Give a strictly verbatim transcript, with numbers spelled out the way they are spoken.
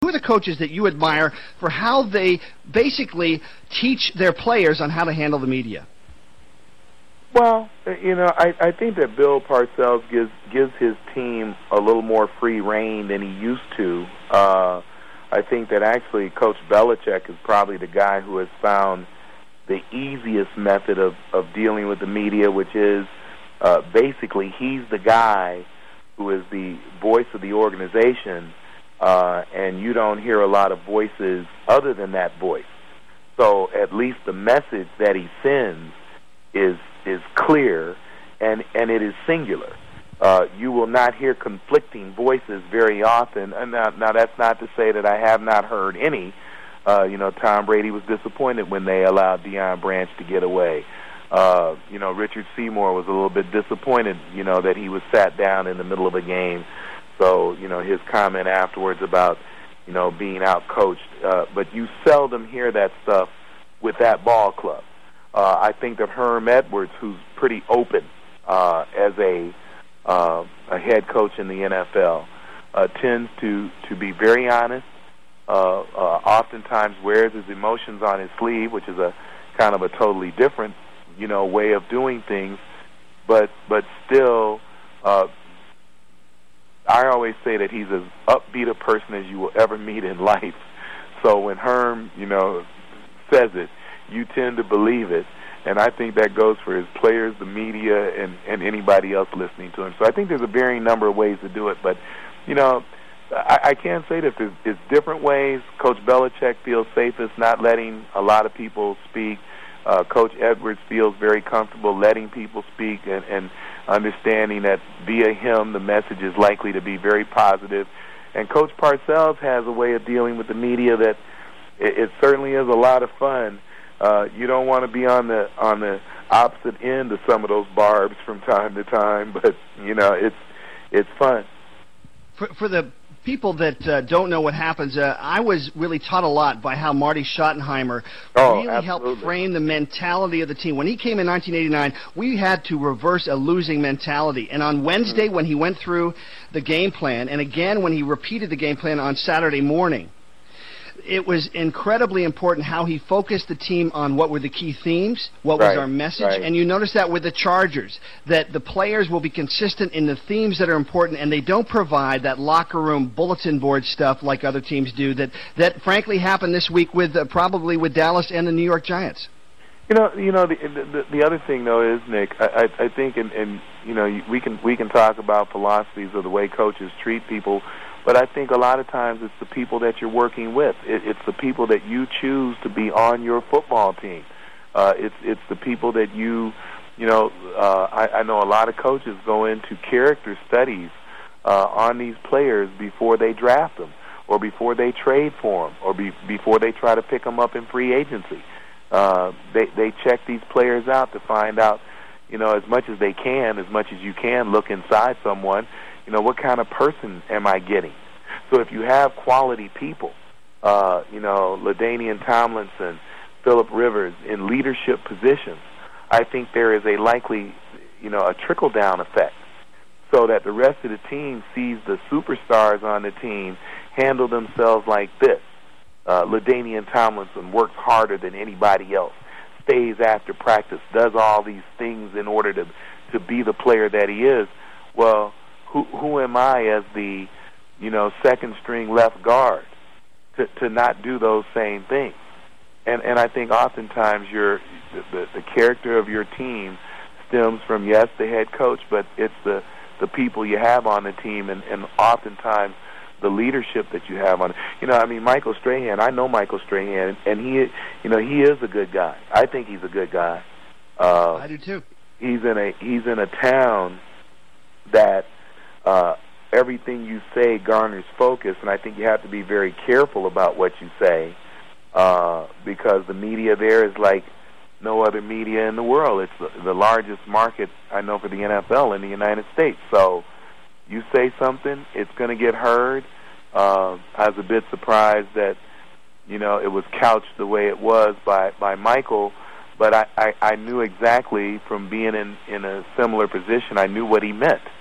Who are the coaches that you admire for how they basically teach their players on how to handle the media? Well, you know, I, I think that Bill Parcells gives gives his team a little more free rein than he used to. Uh, I think that actually Coach Belichick is probably the guy who has found the easiest method of, of dealing with the media, which is uh, basically he's the guy who is the voice of the organization, uh, and you don't hear a lot of voices other than that voice. So at least the message that he sends is is clear, and, and it is singular. Uh, you will not hear conflicting voices very often. And now, now, that's not to say that I have not heard any. Uh, you know, Tom Brady was disappointed when they allowed Deion Branch to get away. Uh, you know, Richard Seymour was a little bit disappointed, you know, that he was sat down in the middle of a game. So, you know, his comment afterwards about, you know, being out-coached. Uh, but you seldom hear that stuff with that ball club. Uh, I think that Herm Edwards, who's pretty open uh, as a uh, a head coach in the N F L, uh, tends to, to be very honest, uh, uh, oftentimes wears his emotions on his sleeve, which is a kind of a totally different, you know, way of doing things, but but still, uh, I always say that he's as upbeat a person as you will ever meet in life. So when Herm, you know, says it, you tend to believe it, and I think that goes for his players, the media, and, and anybody else listening to him. So I think there's a varying number of ways to do it, but, you know, I, I can't say that there's, there's different ways. Coach Belichick feels safest not letting a lot of people speak. Uh, Coach Edwards feels very comfortable letting people speak and, and understanding that via him the message is likely to be very positive. And Coach Parcells has a way of dealing with the media that it, it certainly is a lot of fun. Uh, you don't want to be on the on the opposite end of some of those barbs from time to time, but you know it's it's fun. For, for the people that uh, don't know what happens, uh, I was really taught a lot by how Marty Schottenheimer oh, really absolutely. helped frame the mentality of the team. When he came in nineteen eighty-nine, we had to reverse a losing mentality. And on Wednesday, mm-hmm. when he went through the game plan, and again when he repeated the game plan on Saturday morning, it was incredibly important how he focused the team on what were the key themes, what right, was our message, right. and you notice that with the Chargers, that the players will be consistent in the themes that are important, and they don't provide that locker room bulletin board stuff like other teams do that, that frankly happened this week with uh, probably with Dallas and the New York Giants. You know, you know the the, the other thing though is, Nick, I, I, I think, and, and you know, we can we can talk about philosophies of the way coaches treat people. But I think a lot of times it's the people that you're working with. It, it's the people that you choose to be on your football team. Uh, it's it's the people that you, you know, uh, I, I know a lot of coaches go into character studies uh, on these players before they draft them, or before they trade for them, or be, before they try to pick them up in free agency. Uh, they they check these players out to find out, you know, as much as they can, as much as you can, look inside someone. You know, what kind of person am I getting? So if you have quality people, uh, you know, LaDainian Tomlinson, Phillip Rivers in leadership positions, I think there is a likely, you know, a trickle-down effect so that the rest of the team sees the superstars on the team handle themselves like this. Uh, LaDainian Tomlinson works harder than anybody else, stays after practice, does all these things in order to, to be the player that he is. Well, Who, who am I as the, you know, second string left guard to, to not do those same things? And and I think oftentimes your the, the character of your team stems from, yes, the head coach, but it's the, the people you have on the team, and, and oftentimes the leadership that you have on it. You know, I mean, Michael Strahan, I know Michael Strahan, and he, you know, he is a good guy. I think he's a good guy. Uh, I do too. He's in a he's in a town that Uh, everything you say garners focus, and I think you have to be very careful about what you say uh, because the media there is like no other media in the world. It's the, the largest market, I know, for the N F L in the United States. So you say something, it's going to get heard. Uh, I was a bit surprised that, you know, it was couched the way it was by, by Michael, but I, I, I knew exactly from being in, in a similar position, I knew what he meant.